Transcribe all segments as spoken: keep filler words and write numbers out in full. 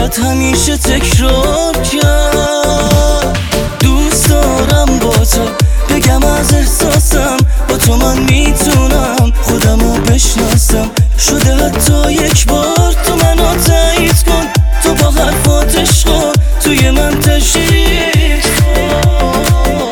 باید همیشه تکرار کرد. دوست دارم با تو بگم از احساسم، با تو من میتونم خودمو بشناسم. شده حتی یک بار تو منو تایید کن، تو با حرفات عشقا توی من تشریف کن.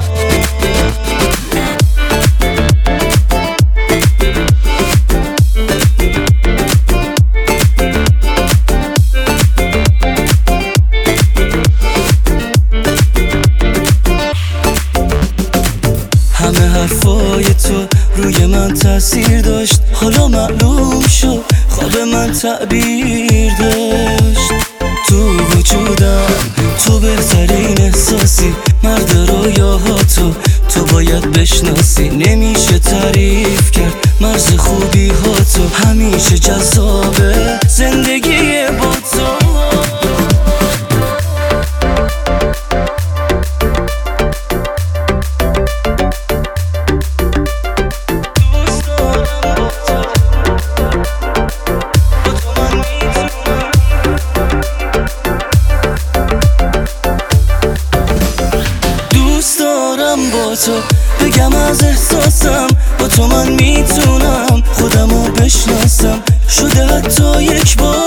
همه حرفای تو روی من تاثیر داشت، حالا معلوم شد خواب من تعبیر داشت. تو وجودم تو بهترین احساسی، مرد رویاهاتو تو باید بشناسی. نمیشه تعریف کرد مرز خوبی هاتو، همیشه جذابه زندگی با تو. با تو بگم از احساسم، با تو من میتونم خودمو بشناسم. شده حتی یک بار